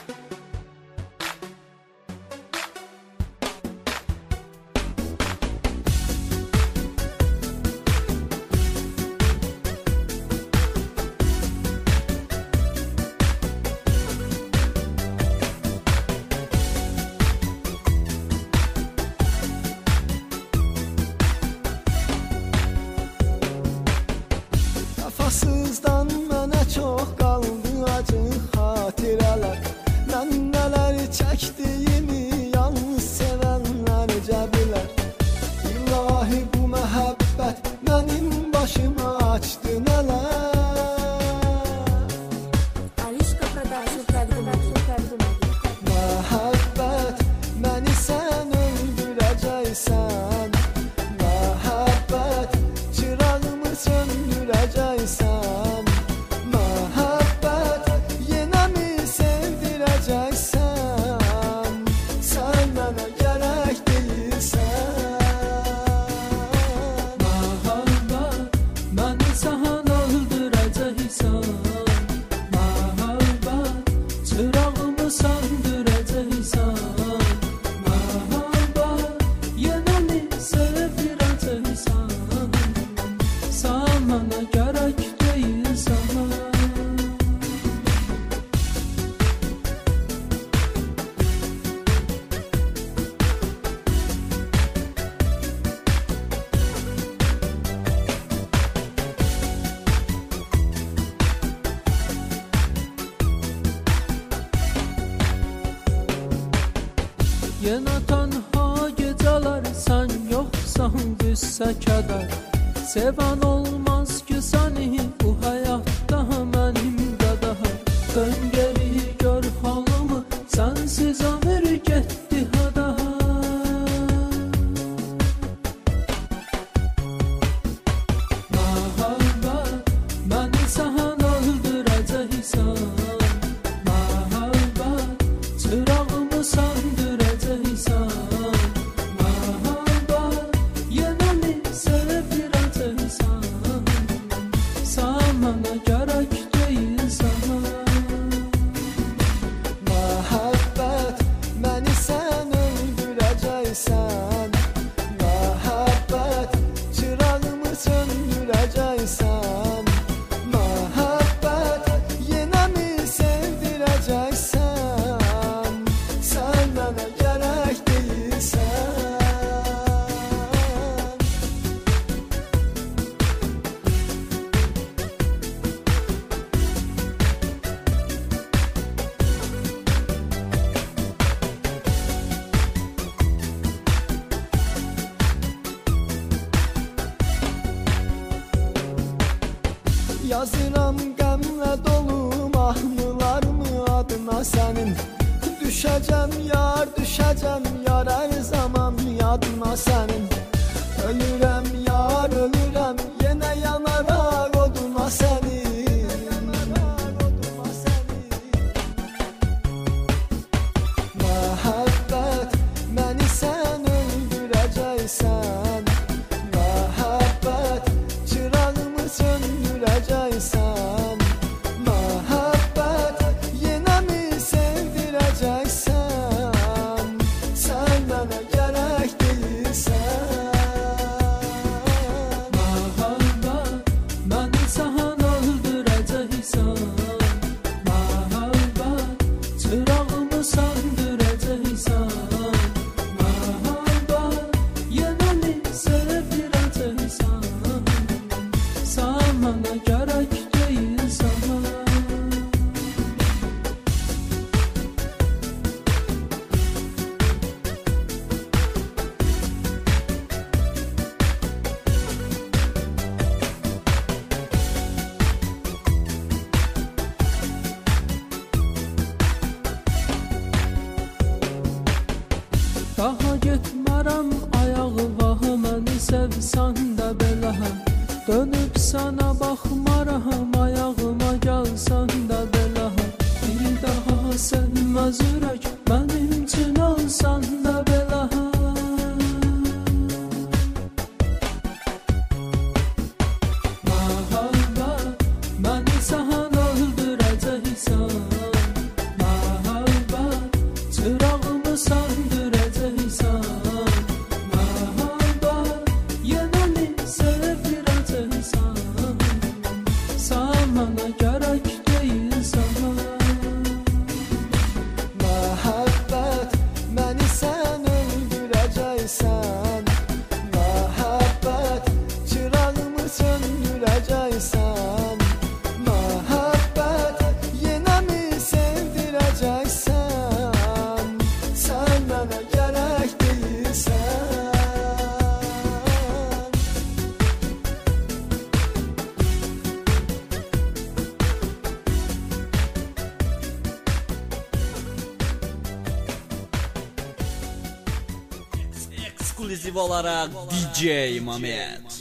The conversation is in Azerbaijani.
Vəfasızdan mənə çox qaldı acı xatirələr. Mən nələr çəkdiyimi yalnız sevənlərcə bilər. İlahi bu məhəbbət mənim başıma açdı nələr. Alişka Продажи təqdim edir. Məhəbbət məni sən öldürəcəksən. Məhəbbət çırağımı söndürəcəksən. Məhəbbət yenə mi sevdirəcəksən? Sən mənə gərək deyilsən. Məhəbbət məni sən öldürəcəksən. Məhəbbət çırağımı söndürəcəksən. Məhəbbət yenə mi sevdirəcəksən? Sən mənə gərək deyilsən. Yenə tənha gecələr sən yoxsan qüssə kədər. Sevən olmaz ki səni bu həyatda mənim qədər. Dön geri gör halımı sənsiz ömür getdi hədər. Məhəbbət məni sən öldürəcəksən. Məhəbbət çırağımı söndürəcəksən. Məhəbbət yenə mi sevdirəcəksən? Sən mənə gərək deyilsən. Məhəbbət məni sən öldürəcəksən. Məhəbbət çırağımı söndürəcəksən. Məhəbbət yenə mi sevdirəcəksən? Sən mənə gərək deyilsən. Yazıram qəmlə dolu mahnılarımı adına sənin. Düşəcəm yar hər zaman yadına sənin. Ölürəm yar ölürəm yenə yanaraq oduna sənin. Məhəbbət məni sən öldürəcəksən. Məhəbbət çırağımı söndürəcəksən. Məhəbbət yenə mi sevdirəcəksən? Sən mənə gərək deyilsən. Məhəbbət məni sən öldürəcəksən. Məhəbbət çırağımı söndürəcəksən. Məhəbbət yenə mi sevdirəcəksən? Sən mənə gərək deyilsən. Daha getmərəm ayağı vahı məni sevsən də belə. Dönüb sənə baxmaram ayağıma gəlsən də belə. Bir daha sevməz ürək mənim üçün olsan da belə. Məhəbbət məni sən öldürəcəksən. Məhəbbət ekskluziv olaraq DJ Mamet.